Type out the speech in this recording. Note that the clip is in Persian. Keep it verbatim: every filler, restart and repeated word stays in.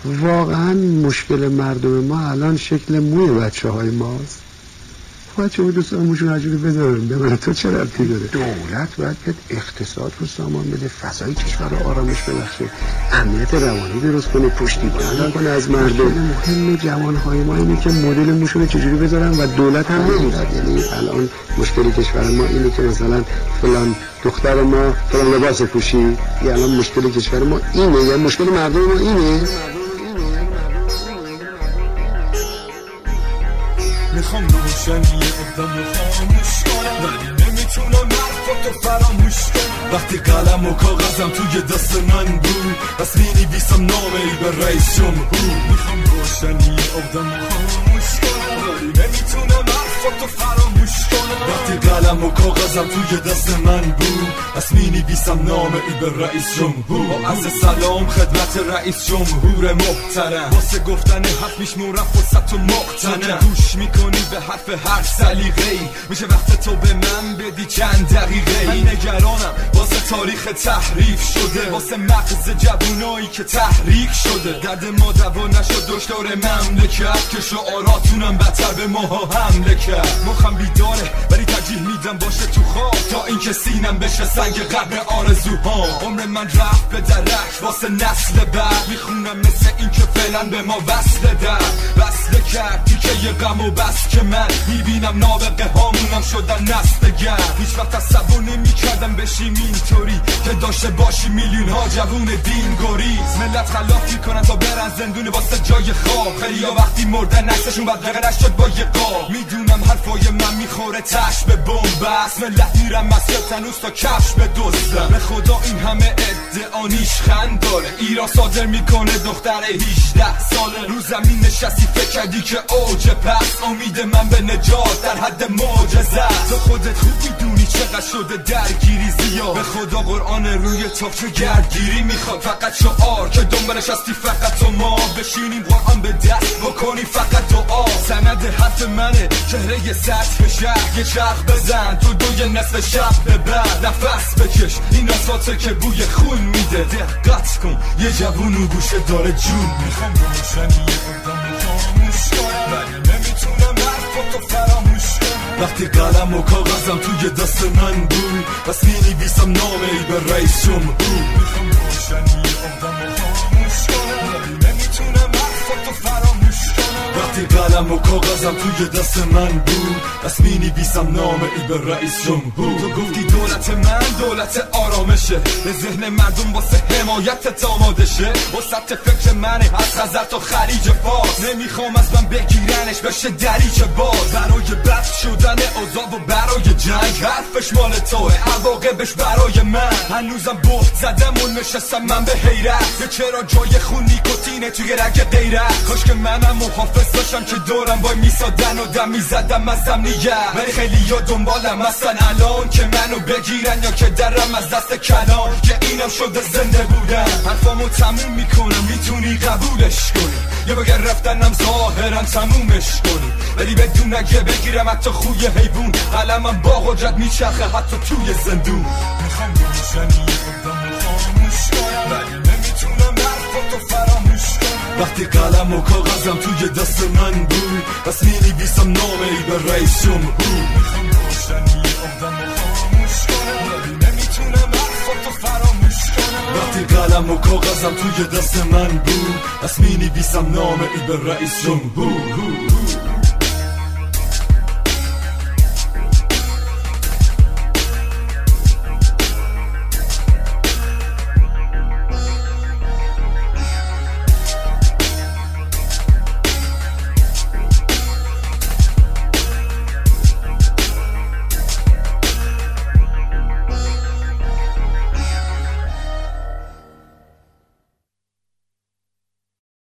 واقعا مشکل مردم ما الان شکل موی بچه های ماست. بچه های دوستان موشون عجوری بذارن ببینه تو چه ربطی داره؟ دولت باید بیاد اقتصاد رو سامان بده، فضای کشور رو آرامش ببخشه، امنیت روانی درست کنه، پشتیبانی کنه از مردم. مهم جوانهای ما اینه که مدل موشون رو چجوری بذارن و دولت هم نمیداد. یعنی الان مشکل کشور ما اینه که مثلا فلان دختر ما فلان لباس پوشی، یا الان مشکل کشور ما اینه، یا مشکل مردم ما اینه. میخوام روشنی آدم رو خاموش کنم، ولی نمیتونم حرفاتو فراموش کنم. وقتی قلم و کاغذم توی دست من بود، پس مینویسم نامه ای به رئیس جمهور. میخوام روشنی آدم رو خاموش کنم، ولی نمیتونم حرفاتو فراموش کنم. وقتی قلم و کاغذم توی دست من بود، پس مینویسم نامه ای به رئیس جمهور. با عرض سلام خدمت رئیس جمهور محترم، واسه گفتن حرف میشمورم فرصت و مقتنم. گوش میکنی به حرف هر سلیقه‌ای، میشه وقت تو به من بدی چند دقیقه. من نگرانم واسه تاریخ تحریف شده، واسه مغز جوونایی که تحریک شده. درد ما دوا نشد دکتر مملکت، که شعاراتونم بدتر به ماها حمله کرد. مخم بیداره ولی ترجیح میدم باشه تو خواب، تا اینکه سینم بشه سنگ قبر آرزوها. عمر من رفت به درک واسه نسل بعد، میخونم مثل این که فعلا به ما وصل در وصل کرد تیکه یه غم و بس که من میبینم نابغه هامونم شدن نسلگر. هیچ وقت تصور نمیکردم بشیم اینطوری که داشته باشی میلیون ها جوون دین گریز. ملت خلاف میکنن تا برن زندون واسه جای خواب، خیلی ها وقتی مردن عکسشون بدرقه نشد با یه قاب. میدونم حرفای من میخوره تش به بمبست، ملت میرم مسجد تنوس تا کفش به دزدم. به خدا این همه ادعا نیشخند داره، ایران صادر میکنه دختر هجده ساله. رو زمین نشستی فکر کردی که اوج پس، امید من به نجات در حد معجزه است. تو خودت خوب میدونی چقدر شده درگیری زیاد، به خدا قرآن روی تاقچه گردگیری میخواد. فقط شعار که دنبالش هستی فقط تو ما، بشینیم قرآن به دست بکنی فقط دعا. سند حرف منه چهره سطح شهر، یه چرخ بزن تو دوی نصف شب ببر، نفس بکش این اصفاته که بوی خون میده. دقت کن یه جوون گوشه داره جون. میخوام روشنی آدم رو خاموش کنم، ولی نمیتونم حرفاتو فراموش کنم. وقتی قلم و کاغذم توی دست من بود، پس مینویسم نامه ای به رئیس جمهور. میخوام روشنی آدم رو خاموش کنم، ولی نمیتونم حرفاتو فراموش کنم. وقتی قلم و کاغذم توی دست من بود، پس مینویسم نامه ای به رئیس جمهور. تو گفتی دولت من دولت آرامشه، به ذهن مردم واسه حمایت آماده شه. وسط فکر منه از خزر تا خلیج فارس، نمیخوام از من بگیرنش بشه دریچه باز. برای بد شدن اوضاع و برای جنگ، حرفش مال توه عواقبش برای من. هنوزم بهت زدم و نشستم من به حیرت، که چرا جای خون نیکوتینه توی رگ غیرت. کاش که منم محافظ داشتم که دورم وای میسادن و دم میزدم از امنیت. ولی خیلی ها دنبالم هستن الان که منو بگیرن، یا که درم از دست کلان که اینم شده زنده بودم. حرفامو تموم میکنم میتونی قبولش کنی، یا بگر رفتنم ظاهرا تمومش کنی. ولی بدون اگه بگیرم حتی خوی حیوون، قلمم با قدرت میچرخه حتی توی زندون. میخوام روشنی آدم رو خاموش کنم، ولی نمیتونم حرفاتو فراموش کنم. وقتی قلم و کاغذم توی دست من بود، پس مینویسم نامه ای به رئیس جمهور. میخوام روشنی آدم رو خاموش کنم، ولی نمیتونم حرفاتو فراموش کنم. وقتی قلم و کاغذم توی دست من بود، پس مینویسم نامه ای به رئیس جمهور.